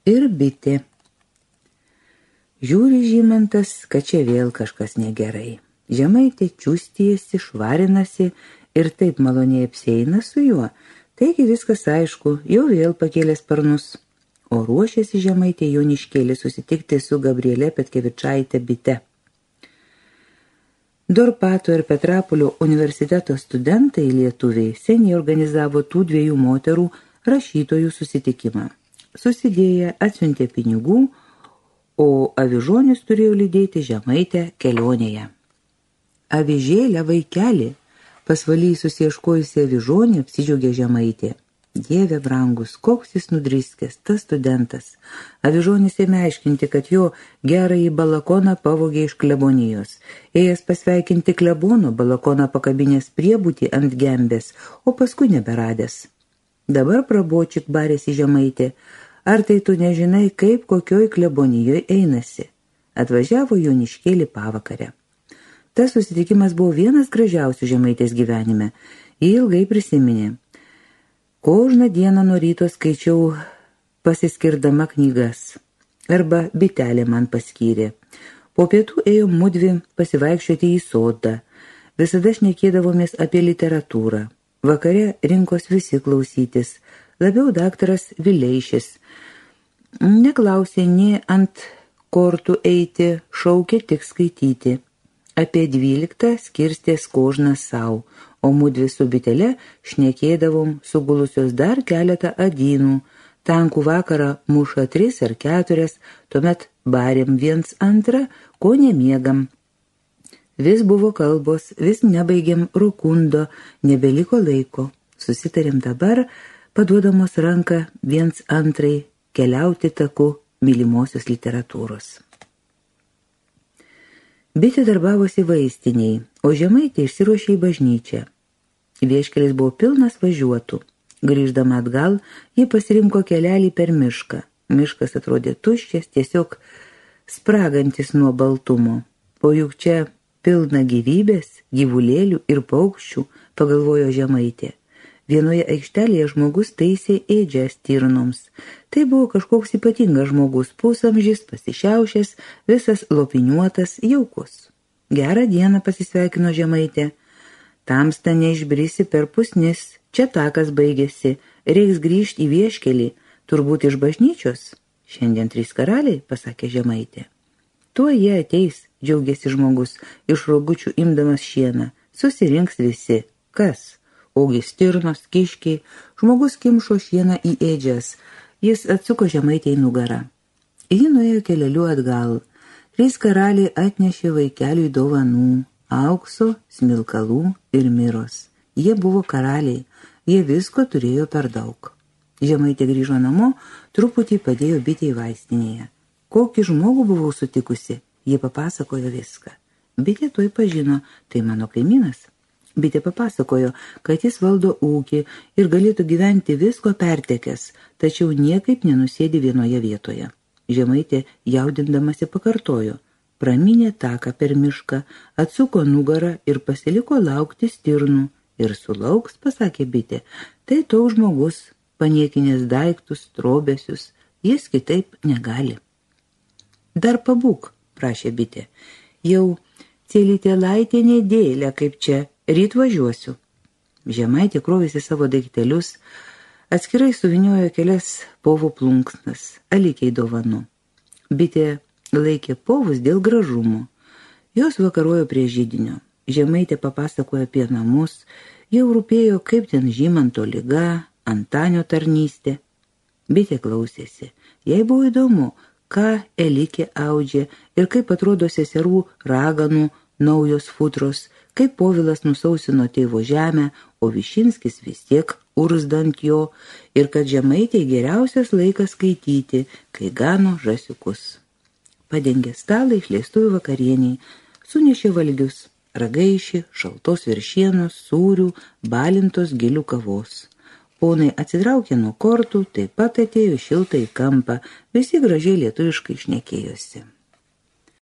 ir bitė. Žiūri Žymantas, kad čia vėl kažkas negerai. Žemaitė čiūstijasi, švarinasi ir taip maloniai apsieina su juo. Taigi viskas aišku, jau vėl pakėlė sparnus. O ruošėsi Žemaitė Joniškėlį susitikti su Gabriele Petkevičaite bite. Dorpato ir Petrapolio universiteto studentai lietuviai seniai organizavo tų dviejų moterų rašytojų susitikimą. Susidėję atsiuntė pinigų, o avižonis turėjo lydėti Žemaitę kelionėje. Avižėlę vaikelį, pasvaly susieškojusi avižonį, apsidžiaugė Žemaitė. Dieve brangus, koks jis nudriskęs, tas studentas. Avižonis ėmė aiškinti, kad jo gerąjį balakoną pavogė iš klebonijos. Ėjęs pasveikinti klebono, balakoną pakabinės priebūtį ant gembės, o paskui neberadęs. Dabar prabočik barėsi Žemaitė. Ar tai tu nežinai, kaip kokioj klebonijoje einasi? Atvažiavo Joniškėlį pavakarę. Tas susitikimas buvo vienas gražiausių Žemaitės gyvenime. Jį ilgai prisiminė. Kožną dieną nuo ryto skaičiau pasiskirdama knygas. Arba bitelė man paskyrė. Po pietų ėjom mudvi pasivaikščioti į sodą. Visada šnekėdavomės apie literatūrą. Vakare rinkos visi klausytis. Labiau daktaras Vileišis. Neklausė nė ant kortų eiti, šaukė tik skaityti. Apie 12 skirstės kožną sau, o mudvi su bitele šnekėdavom sugulusios dar keletą adynų. Tankų vakarą muša 3 ar 4, tuomet barėm viens antrą, ko nemiegam. Vis buvo kalbos, vis nebaigėm rukundo, nebeliko laiko. Susitarėm dabar, paduodamos ranką viens antrai, keliauti taku mylimosios literatūros. Bitė darbavosi vaistiniai, o Žemaitė išsiruošė į bažnyčią. Vieškelis buvo pilnas važiuotų. Grįždama atgal, ji pasirinko kelelį per mišką. Miškas atrodė tuščias, tiesiog spragantis nuo baltumo. O juk čia pilna gyvybės, gyvulėlių ir paukščių, pagalvojo Žemaitė. Vienoje aikštelėje žmogus taisė ėdžias stirnoms. Tai buvo kažkoks ypatingas žmogus, pusamžis, pasišiaušęs, visas lopiniuotas, jaukus. Gerą dieną, pasisveikino Žemaitė. Tamsta neišbrisi per pusnis, čia takas baigėsi, reiks grįžti į vieškelį, turbūt iš bažnyčios. Šiandien 3 karaliai, pasakė Žemaitė. Tuo jie ateis, džiaugėsi žmogus, iš rogučių imdamas šieną. Susirinks visi. Kas? Ogi stirnos, kiškiai, žmogus kimšo šieną į ėdžias. Jis atsuko Žemaitę į nugarą. Ji nuėjo keleliu atgal. 3 karaliai atnešė vaikeliui dovanų, aukso, smilkalų ir miros. Jie buvo karaliai, jie visko turėjo per daug. Žemaitė grįžo namo, truputį padėjo bitei vaistinėje. Kokį žmogų buvau sutikusi, ji papasakojo viską. Bitė tuoj pažino, tai mano kaimynas. Bitė papasakojo, kad jis valdo ūkį ir galėtų gyventi visko pertekęs, tačiau niekaip nenusėdi vienoje vietoje. Žemaitė jaudindamasi pakartojo. Praminė taką per mišką, atsuko nugarą ir pasiliko laukti stirnų. Ir sulauks, pasakė bitė, tai toks žmogus, paniekinės daiktus, trobesius, jis kitaip negali. Dar pabūk, prašė bitė, jau cėlytė laitė nedėlė kaip čia. Ryt važiuosiu. Žemaitė krovėsi savo daiktelius, atskirai suviniojo kelias povų plunksnas, alikiai dovanų. Bitė laikė povus dėl gražumo. Jos vakarojo prie židinio. Žemaitė papasakojo apie namus, jau rūpėjo, kaip ten Žymanto liga, Antanio tarnystė. Bitė klausėsi. Jai buvo įdomu, ką Elikė audžia ir kaip atrodo seserų raganų naujos futros, kaip Povilas nusausino tėvo žemę, o Višinskis vis tiek ursdant jo, ir kad Žemaitei geriausias laikas skaityti, kai gano žasiukus. Padengė stalą išleistuvių vakarieniai, sunešė valgius, ragaišį, šaltos viršienos, sūrių, balintos gilių kavos. Ponai atsitraukė nuo kortų, taip pat atėjo šiltai į kampą, visi gražiai lietuviškai šnekėjosi.